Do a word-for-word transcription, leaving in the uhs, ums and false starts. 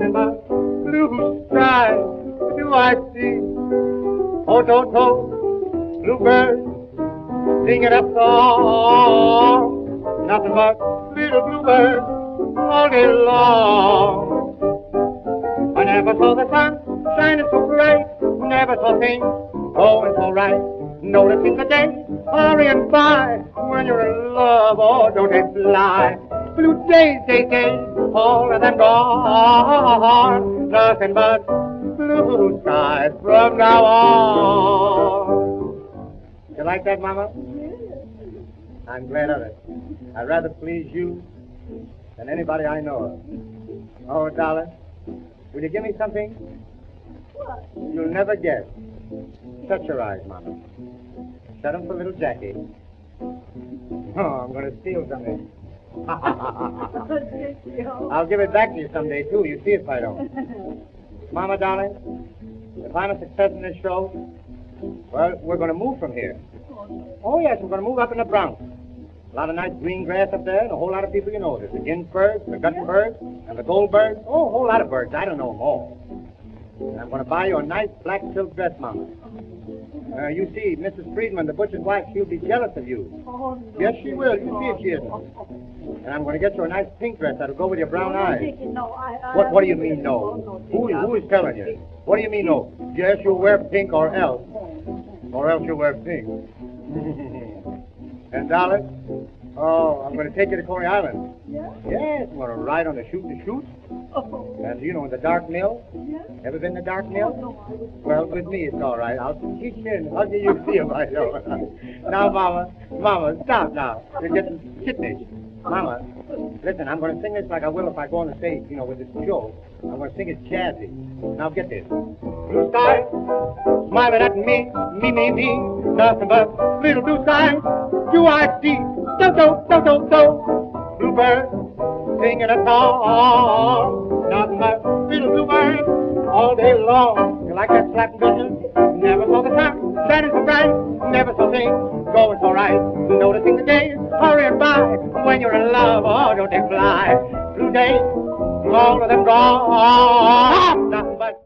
nothing but blue skies do I see. Oh, don't oh, bluebird, singing a song, nothing but little bluebirds all day long. I never saw the sun shining so bright, never saw things going so right. Noticing the day hurrying by, when you're in love, oh, don't they fly? Blue days, days, days, all of them gone, nothing but blue skies from now on. You like that, Mama? I'm glad of it. I'd rather please you than anybody I know of. Oh, darling, will you give me something? What? You'll never guess. Shut your eyes, Mama. Shut them for little Jackie. Oh, I'm going to steal something. I'll give it back to you someday, too. You see if I don't. Mama, darling, if I'm a success in this show, well, we're going to move from here. Oh, yes, we're going to move up in the Bronx. A lot of nice green grass up there, and a whole lot of people you know. There's the Ginsbergs, the Guttenbergs, and the Goldbergs. Oh, a whole lot of birds. I don't know them all. And I'm going to buy you a nice black silk dress, Mama. Uh, you see, Missus Friedman, the butcher's wife, she'll be jealous of you. Oh, no. Yes, she will. You see if she isn't. And I'm going to get you a nice pink dress that'll go with your brown eyes. No, I, I, What, what do you mean, no? Who, who is telling you? What do you mean, no? Yes, you'll wear pink or else. Or else you'll wear pink. And, darling, oh, I'm going to take you to Coney Island. Yeah? Yes, I'm going to ride on the shoot-to-shoot. Oh. And, you know, in the dark mill. Yeah? Ever been in the dark Oh, mill? no, I was... Well, with me, it's all right. I'll teach you and hug you. You see if I don't. Now, Mama, Mama, stop now. You're getting kittenish. Mama, listen, I'm going to sing this like I will if I go on the stage, you know, with this show. I'm going to sing it jazzy. Now, get this. Blue sky, smiling at me, me, me, me. Nothing but little blue skies do I see. Do, do, do, do, do. Bluebird, singing a song. Nothing but little bluebird all day long. You like that slapping business? Never saw the sun shining so bright. Never saw things going so right. Noticing the days hurrying by. When you're in love, oh, don't they fly? Blue days, all of them gone. Nothing but